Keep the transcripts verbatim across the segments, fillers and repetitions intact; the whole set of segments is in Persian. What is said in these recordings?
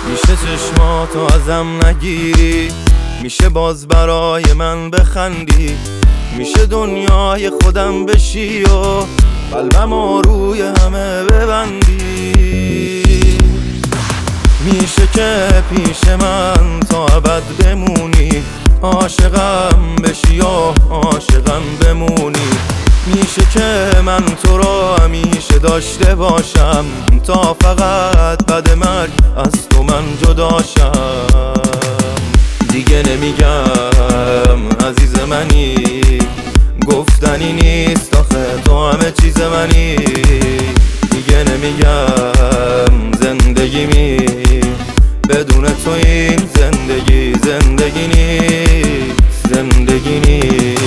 میشه چشماتو ازم نگیری، میشه باز برای من بخندی، میشه دنیای خودم بشی و قلبمو روی همه ببندی. میشه که پیش من تا ابد بمونی، عاشقم بشی و عاشقم بمونی. میشه که من تو رو همیشه داشته باشم تا فقط بعد مرگ از تو من جداشم. دیگه نمیگم عزیز منی، گفتنی نیست آخه تو همه چیز منی. دیگه نمیگم زندگی می بدون تو این زندگی زندگی نیست، زندگی نیست.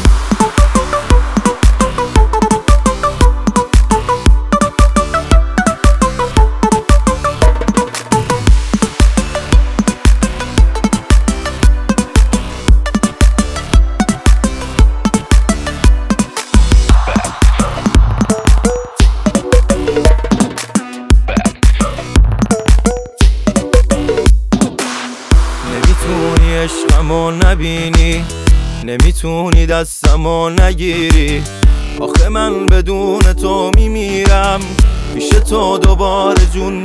نمیتونی عشقمو نبینی، نمیتونی دستمو نگیری. آخه من بدون تو میمیرم، پیش تو دوباره جون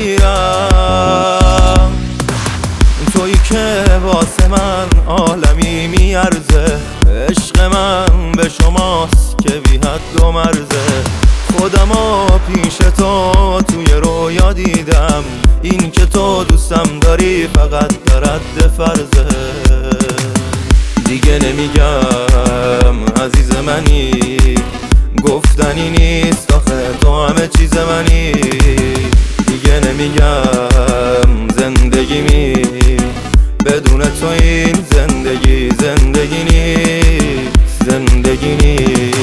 میگیرم. تویی که واسه من عالمی میارزه، عشق من به شماست که بی حد و مرزه. خودمو پیش تو توی رویا دیدم، این که تو دوستم داری فقط در حد فرضه. دیگه نمیگم عزیز منی، گفتنی نیست آخه تو همه چیز منی. دیگه نمیگم زندگی می بدون تو این زندگی زندگی نیست، زندگی نیست.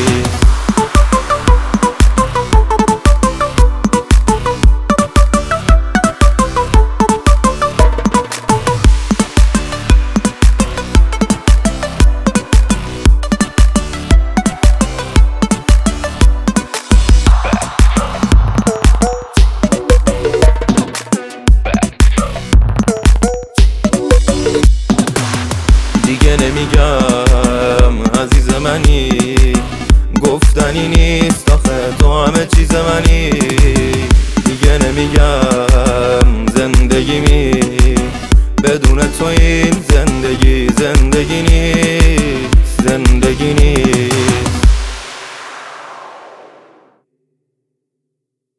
دیگه نمیگم عزیز منی، گفتنی نیست آخه تو همه چیز منی. دیگه نمیگم زندگی می بدون توی